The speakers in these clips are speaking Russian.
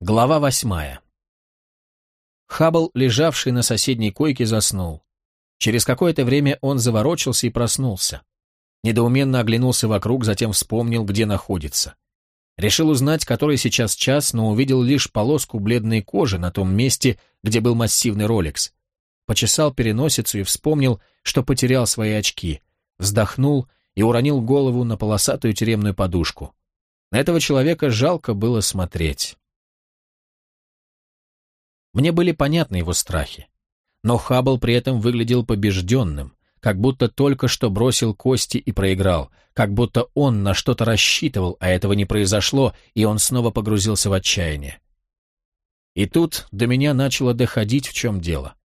Глава 8. Хаббл, лежавший на соседней койке, заснул. Через какое-то время он заворочился и проснулся. Недоуменно оглянулся вокруг, затем вспомнил, где находится. Решил узнать, который сейчас час, но увидел лишь полоску бледной кожи на том месте, где был массивный Ролекс. Почесал переносицу и вспомнил, что потерял свои очки. Вздохнул и уронил голову на полосатую тюремную подушку. На этого человека жалко было смотреть. Мне были понятны его страхи. Но Хаббл при этом выглядел побежденным, как будто только что бросил кости и проиграл, как будто он на что-то рассчитывал, а этого не произошло, и он снова погрузился в отчаяние. И тут до меня начало доходить, в чем дело.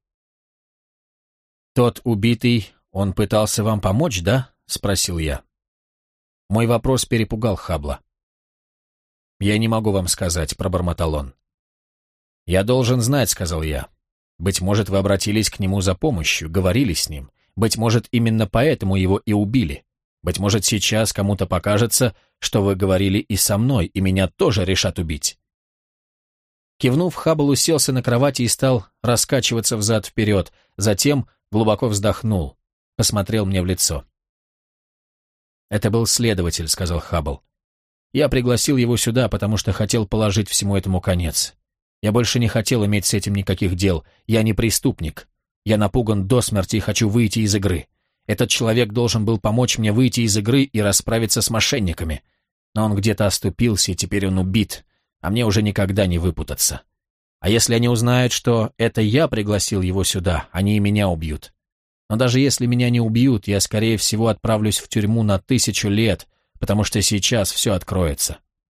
«Тот убитый, он пытался вам помочь, да?» — спросил я. Мой вопрос перепугал Хаббла. «Я не могу вам сказать», — пробормотал он. «Я должен знать», — сказал я. «Быть может, вы обратились к нему за помощью, говорили с ним. Быть может, именно поэтому его и убили. Быть может, сейчас кому-то покажется, что вы говорили и со мной, и меня тоже решат убить». Кивнув, Хаббл уселся на кровати и стал раскачиваться взад-вперед, затем глубоко вздохнул, посмотрел мне в лицо. «Это был следователь», — сказал Хаббл. «Я пригласил его сюда, потому что хотел положить всему этому конец. Я больше не хотел иметь с этим никаких дел. Я не преступник. Я напуган до смерти и хочу выйти из игры. Этот человек должен был помочь мне выйти из игры и расправиться с мошенниками. Но он где-то оступился, и теперь он убит, а мне уже никогда не выпутаться. А если они узнают, что это я пригласил его сюда, они и меня убьют. Но даже если меня не убьют, я, скорее всего, отправлюсь в тюрьму на 1000 лет, потому что сейчас все откроется».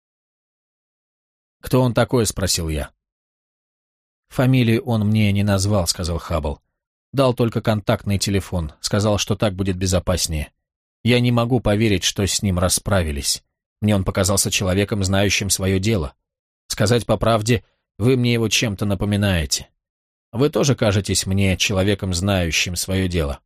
«Кто он такой?» — спросил я. «Фамилию он мне не назвал», — сказал Хаббл. «Дал только контактный телефон, сказал, что так будет безопаснее. Я не могу поверить, что с ним расправились. Мне он показался человеком, знающим свое дело. Сказать по правде, вы мне его чем-то напоминаете. Вы тоже кажетесь мне человеком, знающим свое дело».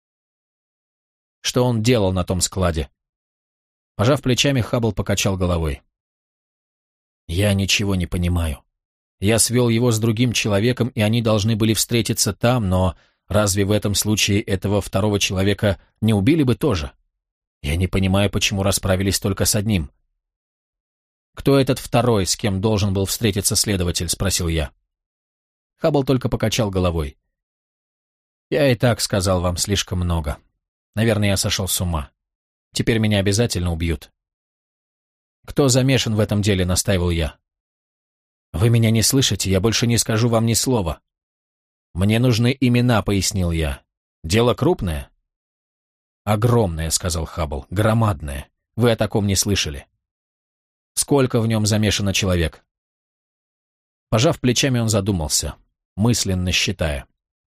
«Что он делал на том складе?» Пожав плечами, Хаббл покачал головой. «Я ничего не понимаю. Я свел его с другим человеком, и они должны были встретиться там, но разве в этом случае этого второго человека не убили бы тоже? Я не понимаю, почему расправились только с одним». «Кто этот второй, с кем должен был встретиться следователь?» — спросил я. Хаббл только покачал головой. «Я и так сказал вам слишком много. Наверное, я сошел с ума. Теперь меня обязательно убьют». «Кто замешан в этом деле?» — настаивал я. «Вы меня не слышите, я больше не скажу вам ни слова». «Мне нужны имена», — пояснил я. «Дело крупное?» «Огромное», — сказал Хаббл, — «громадное. Вы о таком не слышали». «Сколько в нем замешано человек?» Пожав плечами, он задумался, мысленно считая.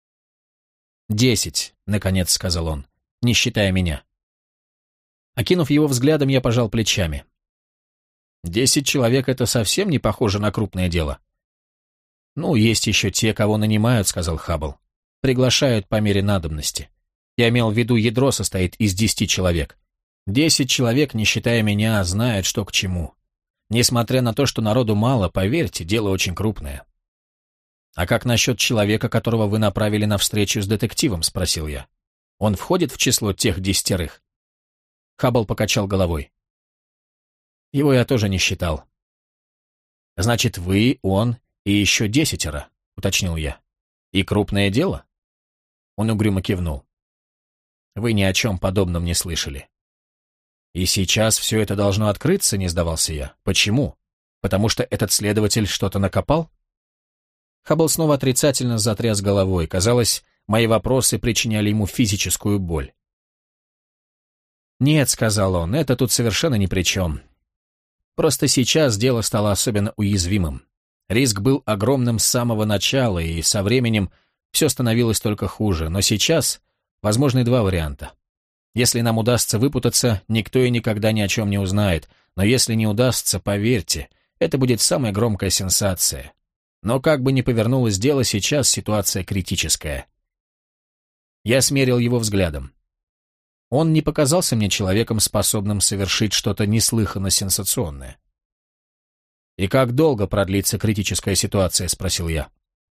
10, наконец сказал он, не считая меня. Окинув его взглядом, я пожал плечами. 10 человек — это совсем не похоже на крупное дело. «Ну, есть еще те, кого нанимают», — сказал Хаббл. «Приглашают по мере надобности. Я имел в виду, ядро состоит из 10 человек. 10 человек, не считая меня, знают, что к чему. Несмотря на то, что народу мало, поверьте, дело очень крупное». «А как насчет человека, которого вы направили на встречу с детективом?» — спросил я. «Он входит в число тех 10?» Хаббл покачал головой. «Его я тоже не считал». «Значит, вы, он и еще 10, — уточнил я. «И крупное дело?» Он угрюмо кивнул. «Вы ни о чем подобном не слышали». «И сейчас все это должно открыться?» — не сдавался я. «Почему? Потому что этот следователь что-то накопал?» Хаббл снова отрицательно затряс головой. Казалось, мои вопросы причиняли ему физическую боль. «Нет», — сказал он, — «это тут совершенно ни при чем. Просто сейчас дело стало особенно уязвимым. Риск был огромным с самого начала, и со временем все становилось только хуже. Но сейчас возможны два варианта. Если нам удастся выпутаться, никто и никогда ни о чем не узнает. Но если не удастся, поверьте, это будет самая громкая сенсация. Но как бы ни повернулось дело, сейчас ситуация критическая». Я смерил его взглядом. Он не показался мне человеком, способным совершить что-то неслыханно сенсационное. «И как долго продлится критическая ситуация?» — спросил я.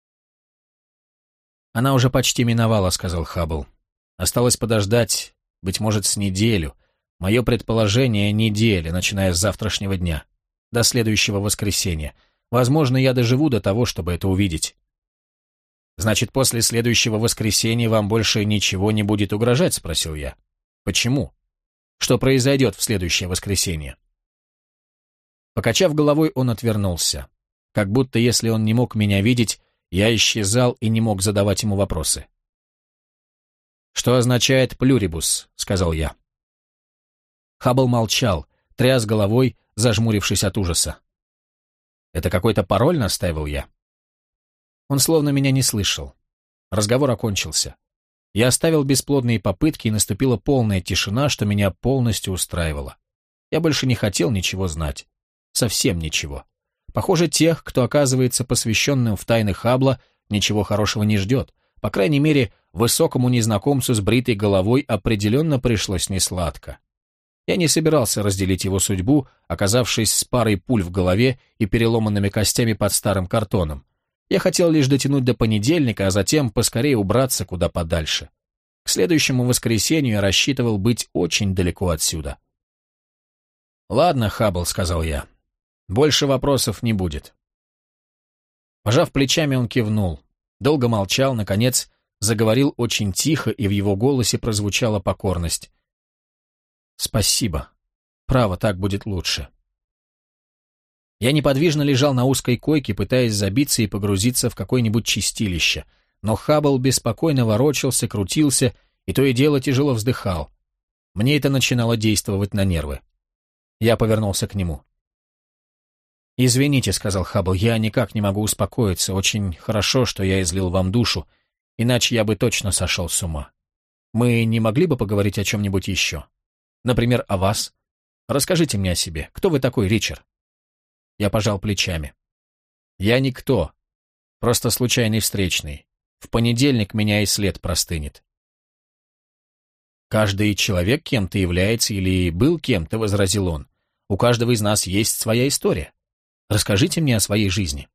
«Она уже почти миновала», — сказал Хаббл. «Осталось подождать, быть может, с неделю. Мое предположение — неделя, начиная с завтрашнего дня, до следующего воскресенья. Возможно, я доживу до того, чтобы это увидеть». «Значит, после следующего воскресенья вам больше ничего не будет угрожать?» — спросил я. «Почему? Что произойдет в следующее воскресенье?» Покачав головой, он отвернулся. Как будто, если он не мог меня видеть, я исчезал и не мог задавать ему вопросы. «Что означает плюрибус?» — сказал я. Хаббл молчал, тряс головой, зажмурившись от ужаса. «Это какой-то пароль?» — настаивал я. Он словно меня не слышал. Разговор окончился. Я оставил бесплодные попытки, и наступила полная тишина, что меня полностью устраивало. Я больше не хотел ничего знать. Совсем ничего. Похоже, тех, кто оказывается посвященным в тайны Хаббла, ничего хорошего не ждет. По крайней мере, высокому незнакомцу с бритой головой определенно пришлось несладко. Я не собирался разделить его судьбу, оказавшись с парой пуль в голове и переломанными костями под старым картоном. Я хотел лишь дотянуть до понедельника, а затем поскорее убраться куда подальше. К следующему воскресенью я рассчитывал быть очень далеко отсюда. «Ладно, Хаббл», — сказал я, — «больше вопросов не будет». Пожав плечами, он кивнул, долго молчал, наконец заговорил очень тихо, и в его голосе прозвучала покорность. «Спасибо. Право, так будет лучше». Я неподвижно лежал на узкой койке, пытаясь забиться и погрузиться в какое-нибудь чистилище, но Хаббл беспокойно ворочался, крутился и то и дело тяжело вздыхал. Мне это начинало действовать на нервы. Я повернулся к нему. «Извините», — сказал Хаббл, — «я никак не могу успокоиться. Очень хорошо, что я излил вам душу, иначе я бы точно сошел с ума. Мы не могли бы поговорить о чем-нибудь еще? Например, о вас? Расскажите мне о себе. Кто вы такой, Ричард?» Я пожал плечами. «Я никто. Просто случайный встречный. В понедельник меня и след простынет». «Каждый человек кем-то является или был кем-то», — возразил он. «У каждого из нас есть своя история. Расскажите мне о своей жизни».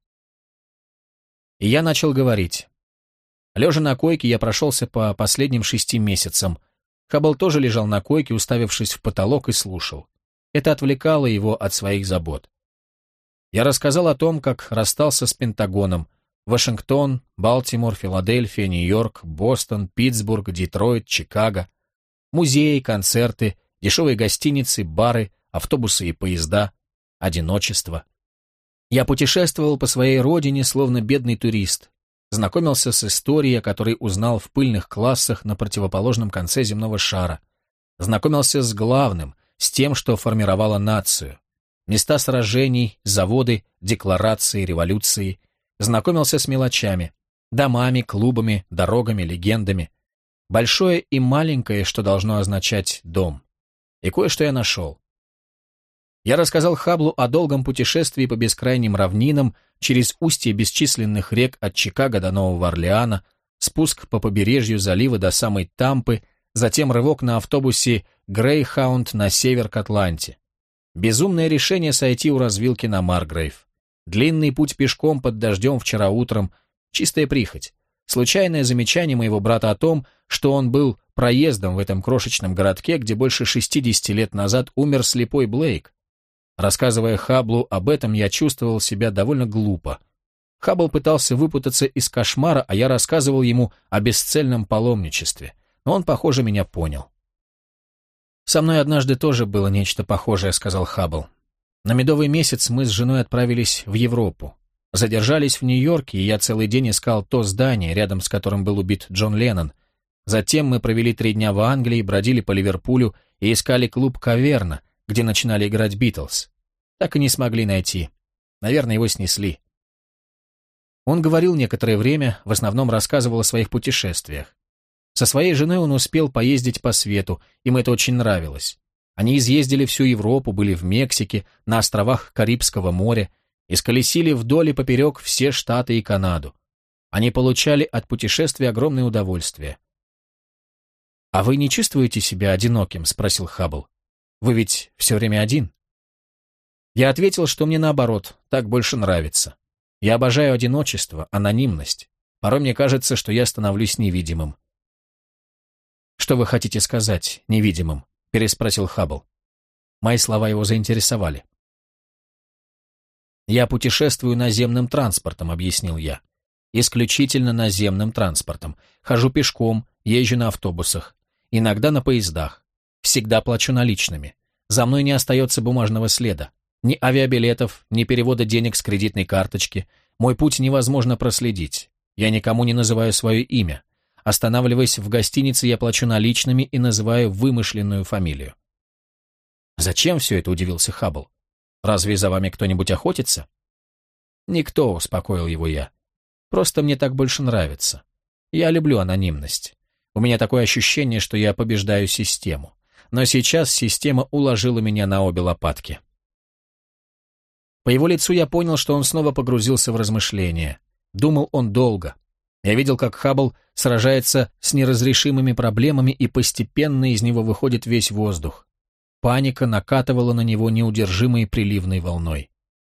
И я начал говорить. Лежа на койке, я прошелся по последним 6 месяцам. Хаббл тоже лежал на койке, уставившись в потолок, и слушал. Это отвлекало его от своих забот. Я рассказал о том, как расстался с Пентагоном. Вашингтон, Балтимор, Филадельфия, Нью-Йорк, Бостон, Питтсбург, Детройт, Чикаго. Музеи, концерты, дешевые гостиницы, бары, автобусы и поезда, одиночество. Я путешествовал по своей родине, словно бедный турист. Знакомился с историей, о которой узнал в пыльных классах на противоположном конце земного шара. Знакомился с главным, с тем, что формировало нацию. Места сражений, заводы, декларации, революции. Знакомился с мелочами, домами, клубами, дорогами, легендами. Большое и маленькое, что должно означать дом. И кое-что я нашел. Я рассказал Хабблу о долгом путешествии по бескрайним равнинам, через устье бесчисленных рек от Чикаго до Нового Орлеана, спуск по побережью залива до самой Тампы, затем рывок на автобусе Грейхаунд на север к Атланте. Безумное решение сойти у развилки на Маргрейв. Длинный путь пешком под дождем вчера утром, чистая прихоть. Случайное замечание моего брата о том, что он был проездом в этом крошечном городке, где больше 60 лет назад умер слепой Блейк. Рассказывая Хабблу об этом, я чувствовал себя довольно глупо. Хаббл пытался выпутаться из кошмара, а я рассказывал ему о бесцельном паломничестве. Но он, похоже, меня понял. «Со мной однажды тоже было нечто похожее», — сказал Хаббл. «На медовый месяц мы с женой отправились в Европу. Задержались в Нью-Йорке, и я целый день искал то здание, рядом с которым был убит Джон Леннон. Затем мы провели 3 дня в Англии, бродили по Ливерпулю и искали клуб «Каверна», где начинали играть Битлз. Так и не смогли найти. Наверное, его снесли». Он говорил некоторое время, в основном рассказывал о своих путешествиях. Со своей женой он успел поездить по свету, им это очень нравилось. Они изъездили всю Европу, были в Мексике, на островах Карибского моря, исколесили вдоль и поперек все Штаты и Канаду. Они получали от путешествия огромное удовольствие. «А вы не чувствуете себя одиноким?» — спросил Хаббл. «Вы ведь все время один?» Я ответил, что мне наоборот, так больше нравится. Я обожаю одиночество, анонимность. Порой мне кажется, что я становлюсь невидимым. «Что вы хотите сказать невидимым?» — переспросил Хаббл. Мои слова его заинтересовали. «Я путешествую наземным транспортом», — объяснил я. «Исключительно наземным транспортом. Хожу пешком, езжу на автобусах, иногда на поездах. Всегда плачу наличными. За мной не остается бумажного следа. Ни авиабилетов, ни перевода денег с кредитной карточки. Мой путь невозможно проследить. Я никому не называю свое имя. Останавливаясь в гостинице, я плачу наличными и называю вымышленную фамилию». «Зачем все это?» — удивился Хаббл. «Разве за вами кто-нибудь охотится?» «Никто», — успокоил его я. «Просто мне так больше нравится. Я люблю анонимность. У меня такое ощущение, что я побеждаю систему. Но сейчас система уложила меня на обе лопатки». По его лицу я понял, что он снова погрузился в размышления. Думал он долго. Я видел, как Хаббл сражается с неразрешимыми проблемами, и постепенно из него выходит весь воздух. Паника накатывала на него неудержимой приливной волной.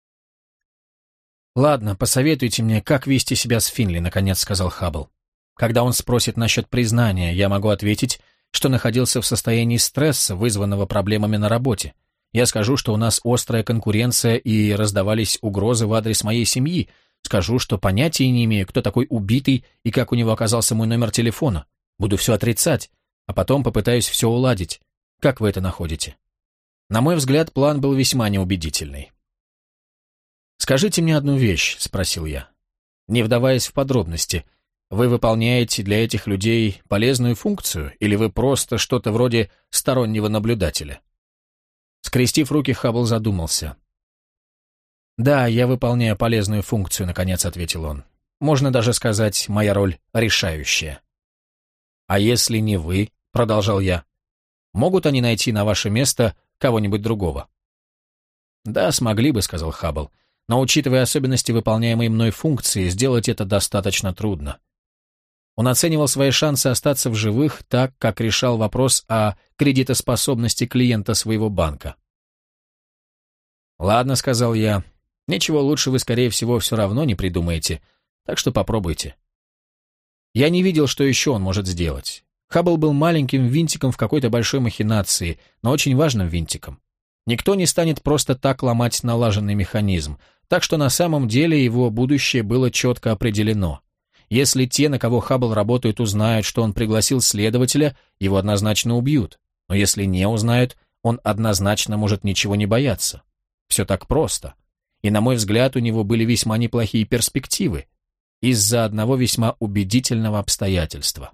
«Ладно, посоветуйте мне, как вести себя с Финли», — наконец сказал Хаббл. «Когда он спросит насчет признания, я могу ответить, что находился в состоянии стресса, вызванного проблемами на работе. Я скажу, что у нас острая конкуренция и раздавались угрозы в адрес моей семьи. Скажу, что понятия не имею, кто такой убитый и как у него оказался мой номер телефона. Буду все отрицать, а потом попытаюсь все уладить. Как вы это находите?» На мой взгляд, план был весьма неубедительный. «Скажите мне одну вещь», — спросил я. «Не вдаваясь в подробности, вы выполняете для этих людей полезную функцию, или вы просто что-то вроде стороннего наблюдателя?» Скрестив руки, Хаббл задумался. «Да, я выполняю полезную функцию», — наконец ответил он. «Можно даже сказать, моя роль решающая». «А если не вы?» — продолжал я. «Могут они найти на ваше место кого-нибудь другого?» «Да, смогли бы», — сказал Хаббл. «Но, учитывая особенности выполняемой мной функции, сделать это достаточно трудно». Он оценивал свои шансы остаться в живых так, как решал вопрос о кредитоспособности клиента своего банка. «Ладно», — сказал я, — «ничего лучше вы, скорее всего, все равно не придумаете, так что попробуйте». Я не видел, что еще он может сделать. Хаббл был маленьким винтиком в какой-то большой махинации, но очень важным винтиком. Никто не станет просто так ломать налаженный механизм, так что на самом деле его будущее было четко определено. Если те, на кого Хаббл работает, узнают, что он пригласил следователя, его однозначно убьют. Но если не узнают, он однозначно может ничего не бояться. Все так просто. И, на мой взгляд, у него были весьма неплохие перспективы из-за одного весьма убедительного обстоятельства.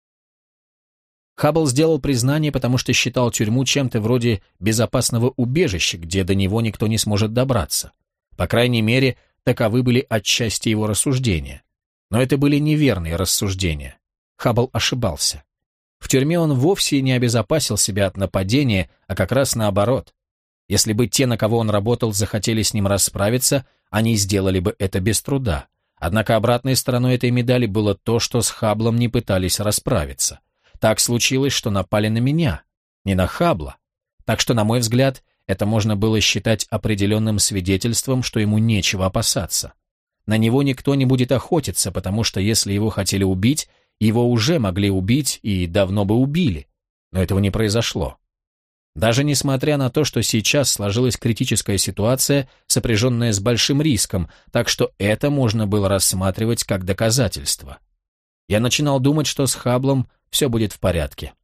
Хаббл сделал признание, потому что считал тюрьму чем-то вроде безопасного убежища, где до него никто не сможет добраться. По крайней мере, таковы были отчасти его рассуждения. Но это были неверные рассуждения. Хаббл ошибался. В тюрьме он вовсе не обезопасил себя от нападения, а как раз наоборот. Если бы те, на кого он работал, захотели с ним расправиться, они сделали бы это без труда. Однако обратной стороной этой медали было то, что с Хабблом не пытались расправиться. Так случилось, что напали на меня, не на Хаббла. Так что, на мой взгляд, это можно было считать определенным свидетельством, что ему нечего опасаться. На него никто не будет охотиться, потому что если его хотели убить, его уже могли убить и давно бы убили. Но этого не произошло. Даже несмотря на то, что сейчас сложилась критическая ситуация, сопряженная с большим риском, так что это можно было рассматривать как доказательство. Я начинал думать, что с Хабблом все будет в порядке.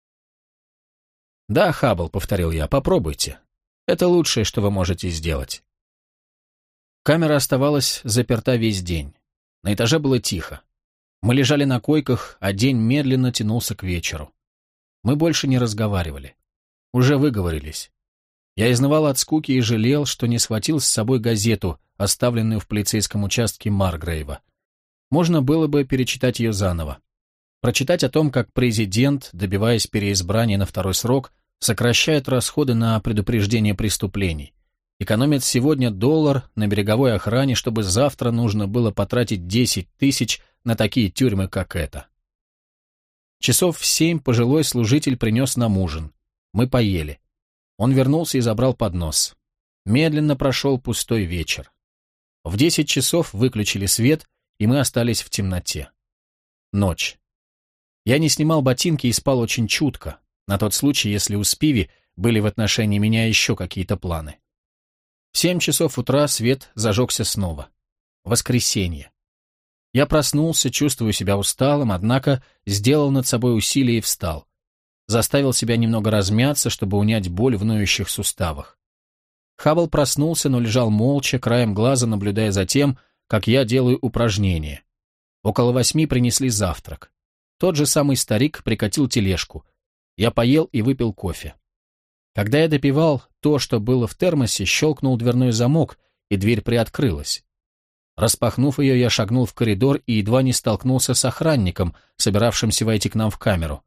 «Да, Хаббл», — повторил я, — «попробуйте. Это лучшее, что вы можете сделать». Камера оставалась заперта весь день. На этаже было тихо. Мы лежали на койках, а день медленно тянулся к вечеру. Мы больше не разговаривали. Уже выговорились. Я изнывал от скуки и жалел, что не схватил с собой газету, оставленную в полицейском участке Маргрейва. Можно было бы перечитать ее заново. Прочитать о том, как президент, добиваясь переизбрания на второй срок, сокращает расходы на предупреждение преступлений. Экономит сегодня $1 на береговой охране, чтобы завтра нужно было потратить 10 тысяч на такие тюрьмы, как эта. Часов в 7 пожилой служитель принес нам ужин. Мы поели. Он вернулся и забрал поднос. Медленно прошел пустой вечер. В 10 часов выключили свет, и мы остались в темноте. Ночь. Я не снимал ботинки и спал очень чутко, на тот случай, если у Спиви были в отношении меня еще какие-то планы. В 7 часов утра свет зажегся снова. Воскресенье. Я проснулся, чувствую себя усталым, однако сделал над собой усилие и встал. Заставил себя немного размяться, чтобы унять боль в ноющих суставах. Хаббл проснулся, но лежал молча, краем глаза наблюдая за тем, как я делаю упражнения. Около 8 принесли завтрак. Тот же самый старик прикатил тележку. Я поел и выпил кофе. Когда я допивал то, что было в термосе, щелкнул дверной замок, и дверь приоткрылась. Распахнув ее, я шагнул в коридор и едва не столкнулся с охранником, собиравшимся войти к нам в камеру.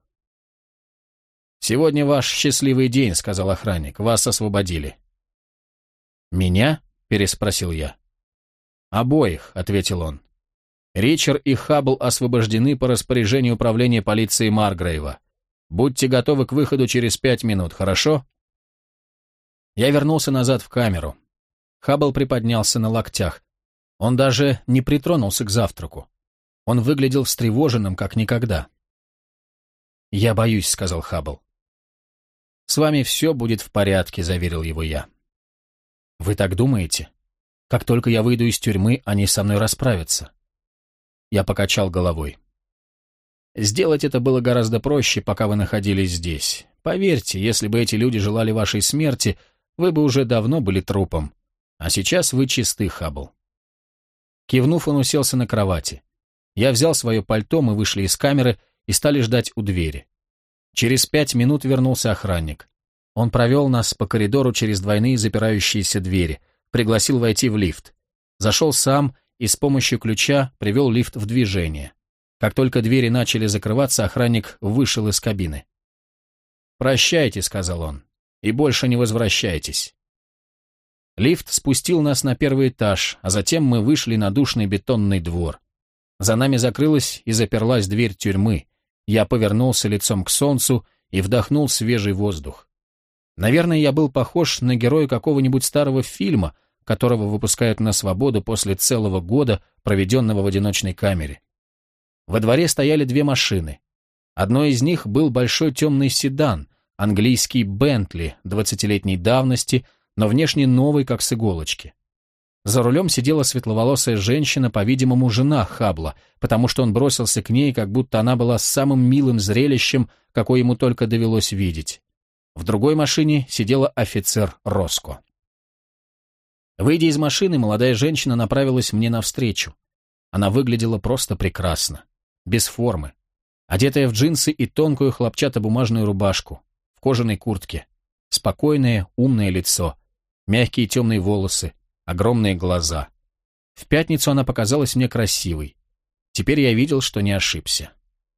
«Сегодня ваш счастливый день», — сказал охранник, — «вас освободили». «Меня?» — переспросил я. «Обоих», — ответил он. «Ричард и Хаббл освобождены по распоряжению управления полиции Маргрейва. Будьте готовы к выходу через 5 минут, хорошо?» Я вернулся назад в камеру. Хаббл приподнялся на локтях. Он даже не притронулся к завтраку. Он выглядел встревоженным, как никогда. «Я боюсь», — сказал Хаббл. «С вами все будет в порядке», — заверил его я. «Вы так думаете? Как только я выйду из тюрьмы, они со мной расправятся». Я покачал головой. «Сделать это было гораздо проще, пока вы находились здесь. Поверьте, если бы эти люди желали вашей смерти, вы бы уже давно были трупом. А сейчас вы чисты, Хаббл». Кивнув, он уселся на кровати. Я взял свое пальто, мы вышли из камеры и стали ждать у двери. Через 5 минут вернулся охранник. Он провел нас по коридору через двойные запирающиеся двери, пригласил войти в лифт. Зашел сам и с помощью ключа привел лифт в движение. Как только двери начали закрываться, охранник вышел из кабины. «Прощайте», — сказал он, — «и больше не возвращайтесь». Лифт спустил нас на первый этаж, а затем мы вышли на душный бетонный двор. За нами закрылась и заперлась дверь тюрьмы. Я повернулся лицом к солнцу и вдохнул свежий воздух. Наверное, я был похож на героя какого-нибудь старого фильма, которого выпускают на свободу после целого года, проведенного в одиночной камере. Во дворе стояли 2 машины. Одной из них был большой темный седан, английский Бентли 20-летней давности, но внешне новый, как с иголочки. За рулем сидела светловолосая женщина, по-видимому, жена Хаббла, потому что он бросился к ней, как будто она была самым милым зрелищем, какое ему только довелось видеть. В другой машине сидела офицер Роско. Выйдя из машины, молодая женщина направилась мне навстречу. Она выглядела просто прекрасно, без формы, одетая в джинсы и тонкую хлопчатобумажную рубашку, в кожаной куртке, спокойное, умное лицо, мягкие темные волосы, огромные глаза. В пятницу она показалась мне красивой. Теперь я видел, что не ошибся.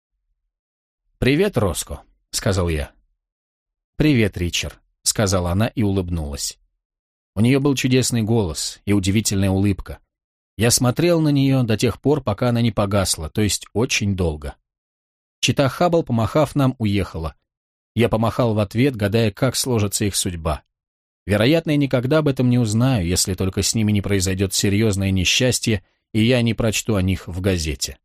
«Привет, Роско», — сказал я. «Привет, Ричард», — сказала она и улыбнулась. У нее был чудесный голос и удивительная улыбка. Я смотрел на нее до тех пор, пока она не погасла, то есть очень долго. Чита Хаббл, помахав нам, уехала. Я помахал в ответ, гадая, как сложится их судьба. Вероятно, я никогда об этом не узнаю, если только с ними не произойдет серьезное несчастье, и я не прочту о них в газете.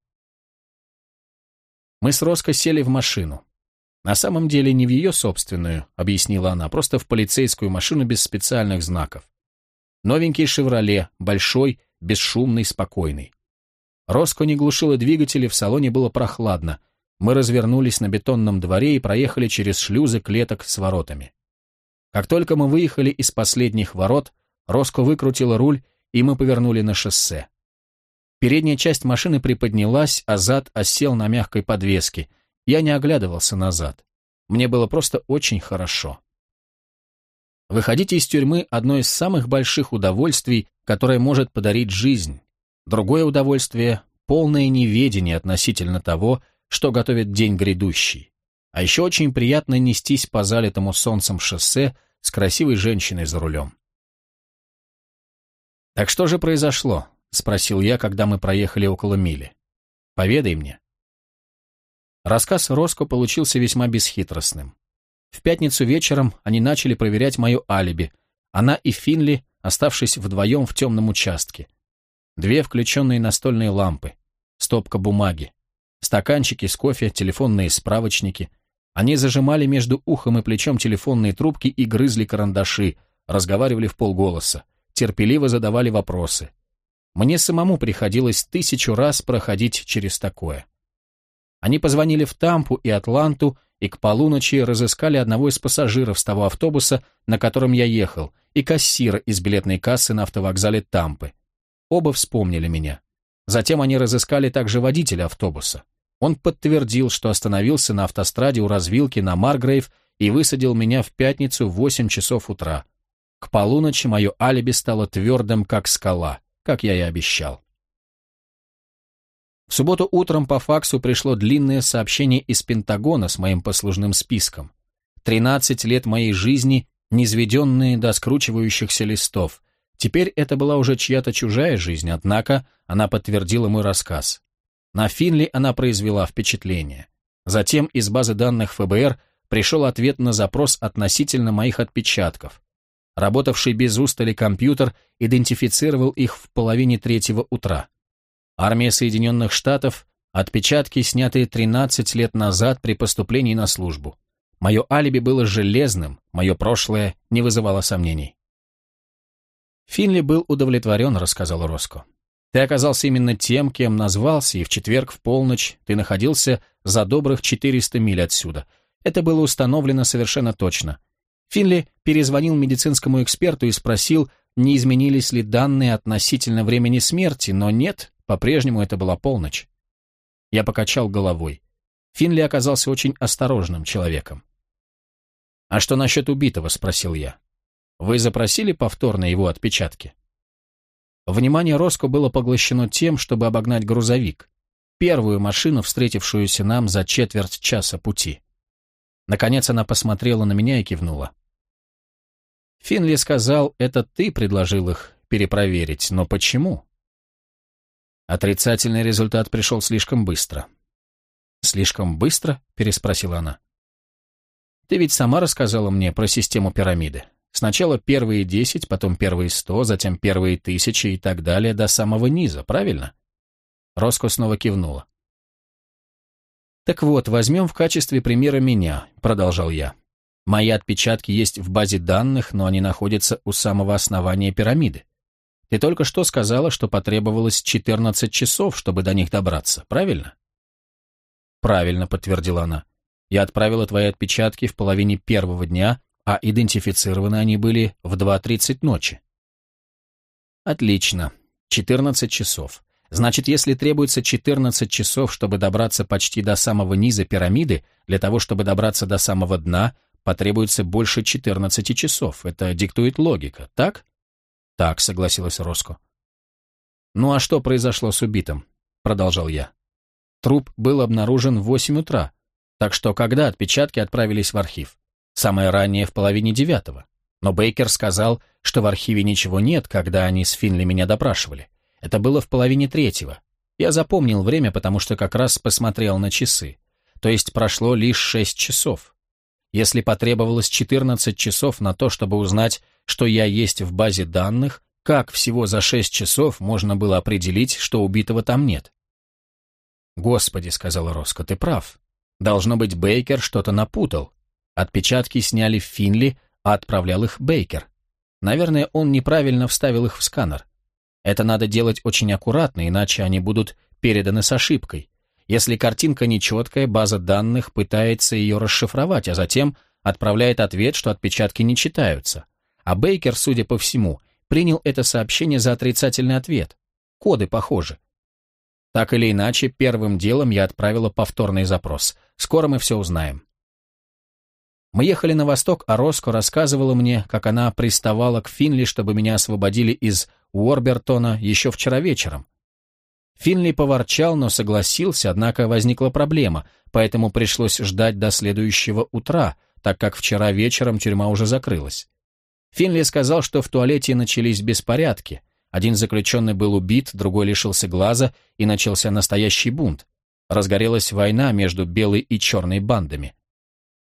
Мы с Роско сели в машину. На самом деле не в ее собственную, объяснила она, просто в полицейскую машину без специальных знаков. Новенький «Шевроле», большой, бесшумный, спокойный. Роско не глушила двигатели, в салоне было прохладно. Мы развернулись на бетонном дворе и проехали через шлюзы клеток с воротами. Как только мы выехали из последних ворот, Роско выкрутила руль, и мы повернули на шоссе. Передняя часть машины приподнялась, а зад осел на мягкой подвеске. Я не оглядывался назад. Мне было просто очень хорошо. Выходить из тюрьмы – одно из самых больших удовольствий, которое может подарить жизнь. Другое удовольствие – полное неведение относительно того, что готовит день грядущий. А еще очень приятно нестись по залитому солнцем шоссе с красивой женщиной за рулем. «Так что же произошло?» — спросил я, когда мы проехали около мили. «Поведай мне». Рассказ Роско получился весьма бесхитростным. В пятницу вечером они начали проверять мое алиби. Она и Финли, оставшись вдвоем в темном участке. 2 включенные настольные лампы, стопка бумаги, стаканчики с кофе, телефонные справочники. Они зажимали между ухом и плечом телефонные трубки и грызли карандаши, разговаривали вполголоса, терпеливо задавали вопросы. Мне самому приходилось 1000 раз проходить через такое. Они позвонили в Тампу и Атланту, и к полуночи разыскали одного из пассажиров с того автобуса, на котором я ехал, и кассира из билетной кассы на автовокзале Тампы. Оба вспомнили меня. Затем они разыскали также водителя автобуса. Он подтвердил, что остановился на автостраде у развилки на Маргрейв и высадил меня в пятницу в 8 часов утра. К полуночи мое алиби стало твердым, как скала, как я и обещал. В субботу утром по факсу пришло длинное сообщение из Пентагона с моим послужным списком. 13 лет моей жизни, низведенные до скручивающихся листов. Теперь это была уже чья-то чужая жизнь, однако она подтвердила мой рассказ. На Финли она произвела впечатление. Затем из базы данных ФБР пришел ответ на запрос относительно моих отпечатков. Работавший без устали компьютер идентифицировал их в половине 3 утра. Армия Соединенных Штатов, отпечатки, снятые 13 лет назад при поступлении на службу. Мое алиби было железным, мое прошлое не вызывало сомнений. «Финли был удовлетворен», — рассказал Роско. «Ты оказался именно тем, кем назвался, и в четверг в полночь ты находился за добрых 400 миль отсюда. Это было установлено совершенно точно. Финли перезвонил медицинскому эксперту и спросил, не изменились ли данные относительно времени смерти, но нет, по-прежнему это была полночь». Я покачал головой. Финли оказался очень осторожным человеком. «А что насчет убитого?» — спросил я. «Вы запросили повторно его отпечатки?» Внимание Роско было поглощено тем, чтобы обогнать грузовик, первую машину, встретившуюся нам за четверть часа пути. Наконец она посмотрела на меня и кивнула. «Финли сказал, это ты предложил их перепроверить, но почему?» Отрицательный результат пришел слишком быстро. «Слишком быстро?» — переспросила она. «Ты ведь сама рассказала мне про систему пирамиды. Сначала первые 10, потом первые 100, затем первые 1000 и так далее до самого низа, правильно?» Роско снова кивнула. «Так вот, возьмем в качестве примера меня», — продолжал я. «Мои отпечатки есть в базе данных, но они находятся у самого основания пирамиды. Ты только что сказала, что потребовалось 14 часов, чтобы до них добраться, правильно?» «Правильно», — подтвердила она. «Я отправила твои отпечатки в половине 1-го дня, а идентифицированы они были в 2:30 ночи». «Отлично. 14 часов. Значит, если требуется 14 часов, чтобы добраться почти до самого низа пирамиды, для того, чтобы добраться до самого дна, потребуется больше 14 часов. Это диктует логика, так?» «Так», — согласилась Роско. «Ну а что произошло с убитым?» — продолжал я. «Труп был обнаружен в 8 утра, так что когда отпечатки отправились в архив? Самое раннее в половине 9. Но Бейкер сказал, что в архиве ничего нет, когда они с Финли меня допрашивали. Это было в половине 3. Я запомнил время, потому что как раз посмотрел на часы. То есть прошло лишь 6 часов. Если потребовалось 14 часов на то, чтобы узнать, что я есть в базе данных, как всего за 6 часов можно было определить, что убитого там нет?» «Господи», — сказала Роско, — «ты прав. Должно быть, Бейкер что-то напутал. Отпечатки сняли Финли, а отправлял их Бейкер. Наверное, он неправильно вставил их в сканер. Это надо делать очень аккуратно, иначе они будут переданы с ошибкой. Если картинка нечеткая, база данных пытается ее расшифровать, а затем отправляет ответ, что отпечатки не читаются. А Бейкер, судя по всему, принял это сообщение за отрицательный ответ. Коды похожи. Так или иначе, первым делом я отправила повторный запрос. Скоро мы все узнаем». Мы ехали на восток, а Роско рассказывала мне, как она приставала к Финли, чтобы меня освободили из Уорбертона еще вчера вечером. Финли поворчал, но согласился, однако возникла проблема, поэтому пришлось ждать до следующего утра, так как вчера вечером тюрьма уже закрылась. Финли сказал, что в туалете начались беспорядки. Один заключенный был убит, другой лишился глаза, и начался настоящий бунт. Разгорелась война между белой и черной бандами.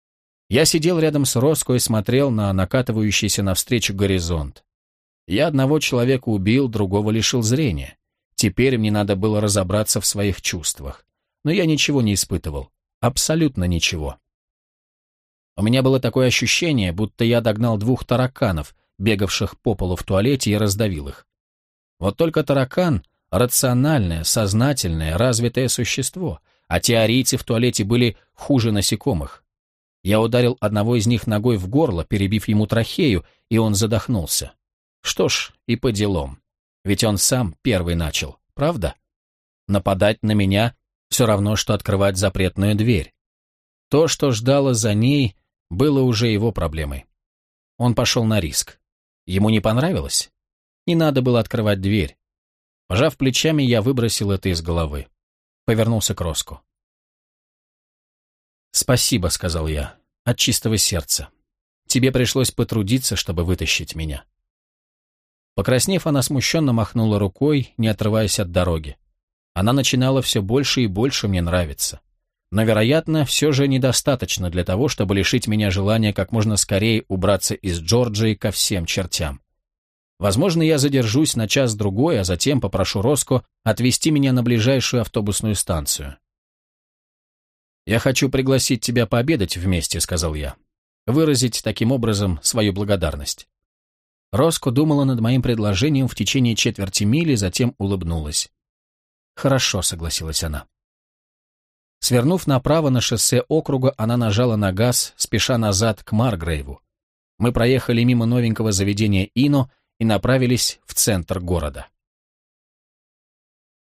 Я сидел рядом с Роско и смотрел на накатывающийся навстречу горизонт. Я одного человека убил, другого лишил зрения. Теперь мне надо было разобраться в своих чувствах. Но я ничего не испытывал. Абсолютно ничего. У меня было такое ощущение, будто я догнал 2 тараканов, бегавших по полу в туалете, и раздавил их. Вот только таракан — рациональное, сознательное, развитое существо, а те арийцы в туалете были хуже насекомых. Я ударил одного из них ногой в горло, перебив ему трахею, и он задохнулся. Что ж, и по делам. Ведь он сам первый начал, правда? Нападать на меня — все равно, что открывать запретную дверь. То, что ждало за ней, было уже его проблемой. Он пошел на риск. Ему не понравилось? Не надо было открывать дверь. Пожав плечами, я выбросил это из головы. Повернулся к Роско. «Спасибо», — сказал я, от чистого сердца. «Тебе пришлось потрудиться, чтобы вытащить меня». Покраснев, она смущенно махнула рукой, не отрываясь от дороги. Она начинала все больше и больше мне нравиться. Но, вероятно, все же недостаточно для того, чтобы лишить меня желания как можно скорее убраться из Джорджии ко всем чертям. Возможно, я задержусь на час-другой, а затем попрошу Роско отвезти меня на ближайшую автобусную станцию. «Я хочу пригласить тебя пообедать вместе», — сказал я. «Выразить таким образом свою благодарность». Роско думала над моим предложением в течение четверти мили, затем улыбнулась. «Хорошо», — согласилась она. Свернув направо на шоссе округа, она нажала на газ, спеша назад к Маргрейву. Мы проехали мимо новенького заведения «Ино» и направились в центр города.